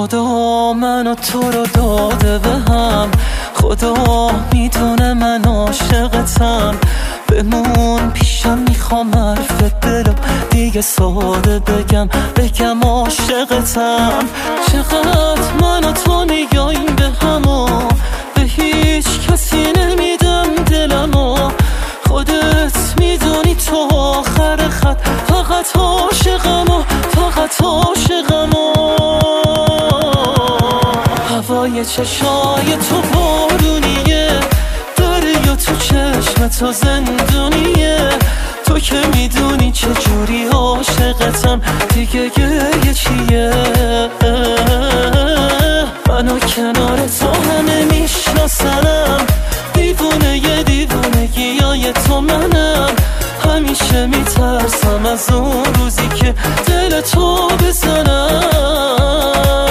خدا منو تو رو داده به هم، خدا میدونه من عاشقتم. بمون پیشم، میخوام حرف دلم دیگه ساده بگم عاشقتم. چقدر من و تو نگاهیم به همو، به هیچ کسی نمیدم دلمو. خودت میدونی تو آخر خط، فقط عاشقمو، فقط عاشقمو. هوای چشای تو بارونیه، دریا تو چشم تو زندونیه. تو که میدونی چجوری عاشقتم، دیگه گریه چیه؟ منو کنار تو همه میشناسنم، دیوونه یه دیوونگیای تو منم. همیشه میترسم از اون روزی که دل تو بزنم.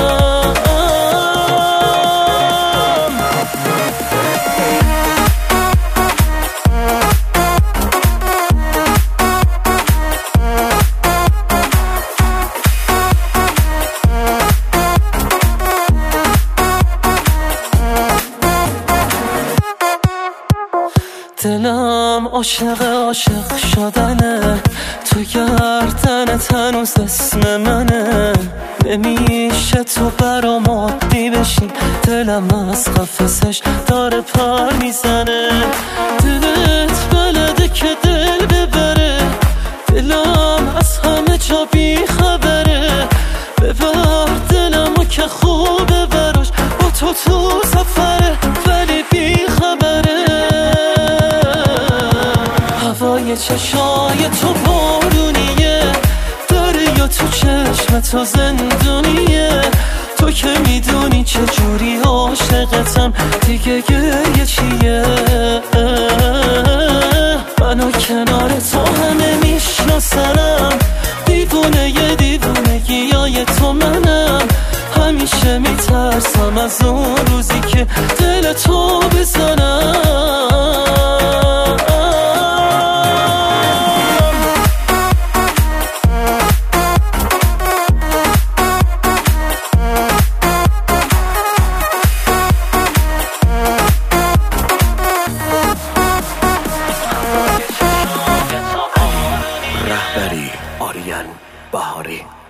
دلم عاشق شدنه، تو گردنت هنوز اسم منه. نمیشه تو برام عادی بشی، دلم از قفسش داره پر میزنه. دلت بلده که دل ببره، دلم از همه جا بی خبره. ببر دلمو که خوبه براش، با تو سفره ولی بی خبره. هوای چشای تو بارونیه، دریا تو چشم تو زندونیه. تو که میدونی چجوری عاشقتم، دیگه گریه چیه؟ منو کنار تو همه میشناسنم، دیوونه یه دیوونگیای تو منم. همیشه میترسم از اون روزی که دل تو بزنم. رهبری آریان بهاری.